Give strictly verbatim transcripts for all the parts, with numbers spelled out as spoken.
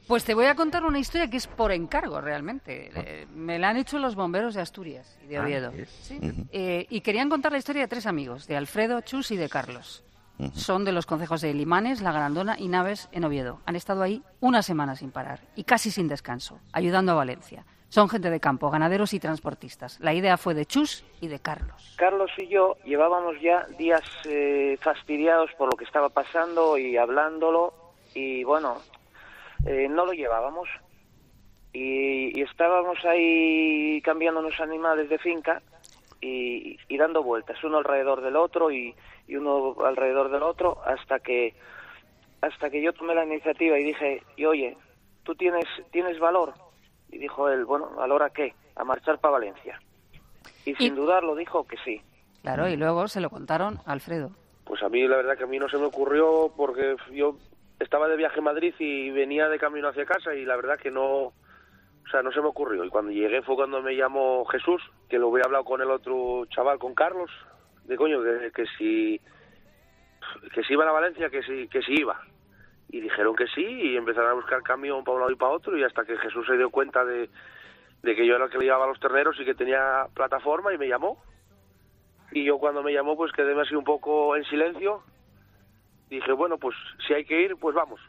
Pues te voy a contar una historia que es por encargo, realmente. Eh, me la han hecho los bomberos de Asturias y de Oviedo. Ah, ¿Sí? uh-huh. eh, y querían contar la historia de tres amigos, de Alfredo, Chus y de Carlos. Uh-huh. Son de los concejos de Limanes, La Grandona y Naves en Oviedo. Han estado ahí una semana sin parar y casi sin descanso, ayudando a Valencia. Son gente de campo, ganaderos y transportistas. La idea fue de Chus y de Carlos. Carlos y yo llevábamos ya días eh, fastidiados por lo que estaba pasando y hablándolo y bueno... Eh, no lo llevábamos y, y estábamos ahí cambiando unos animales de finca y, y dando vueltas, uno alrededor del otro y, y uno alrededor del otro, hasta que hasta que yo tomé la iniciativa y dije, y oye, ¿tú tienes tienes valor? Y dijo él, bueno, ¿valor a qué? A marchar para Valencia. Y, y sin dudarlo dijo que sí. Claro, y luego se lo contaron a Alfredo. Pues a mí la verdad que a mí no se me ocurrió porque yo... estaba de viaje en Madrid y venía de camino hacia casa y la verdad que no, o sea, no se me ocurrió. Y cuando llegué fue cuando me llamó Jesús, que lo había hablado con el otro chaval, con Carlos, de coño, que, que si que si iban a Valencia, que si, que si iba. Y dijeron que sí y empezaron a buscar camión para un lado y para otro y hasta que Jesús se dio cuenta de, de que yo era el que le llevaba los terneros y que tenía plataforma y me llamó. Y yo cuando me llamó pues quedé así un poco en silencio. Dije, bueno, pues si hay que ir, pues vamos.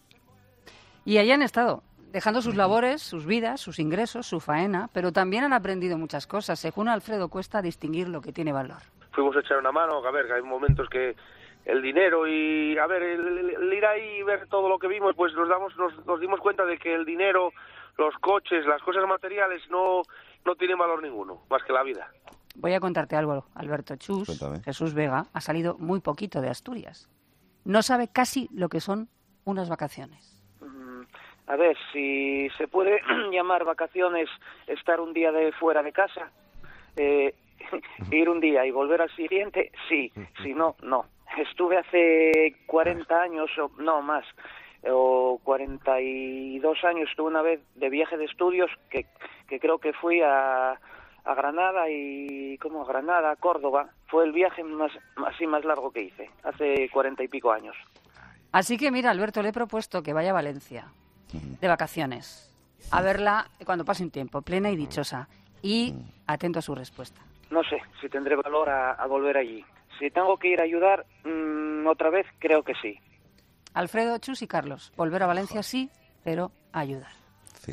Y allí han estado, dejando sus labores, sus vidas, sus ingresos, su faena, pero también han aprendido muchas cosas. Según Alfredo Cuesta, distinguir lo que tiene valor. Fuimos a echar una mano, a ver, que hay momentos que el dinero y, a ver, el, el, el ir ahí y ver todo lo que vimos, pues nos damos, nos, nos dimos cuenta de que el dinero, los coches, las cosas materiales no, no tienen valor ninguno, más que la vida. Voy a contarte algo, Alberto. Chus, Cuéntame. Jesús Vega, ha salido muy poquito de Asturias. No sabe casi lo que son unas vacaciones. A ver, si se puede llamar vacaciones estar un día de fuera de casa, eh, ir un día y volver al siguiente, sí, si no, no. Estuve hace cuarenta años, o no más, o cuarenta y dos años, estuve una vez de viaje de estudios que, que creo que fui a... a Granada y como a Granada, a Córdoba, fue el viaje más así más largo que hice, hace cuarenta y pico años. Así que mira, Alberto, le he propuesto que vaya a Valencia de vacaciones, a verla cuando pase un tiempo, plena y dichosa, y atento a su respuesta. No sé si tendré valor a, a volver allí. Si tengo que ir a ayudar mmm, otra vez, creo que sí. Alfredo, Chus y Carlos, volver a Valencia sí, pero a ayudar.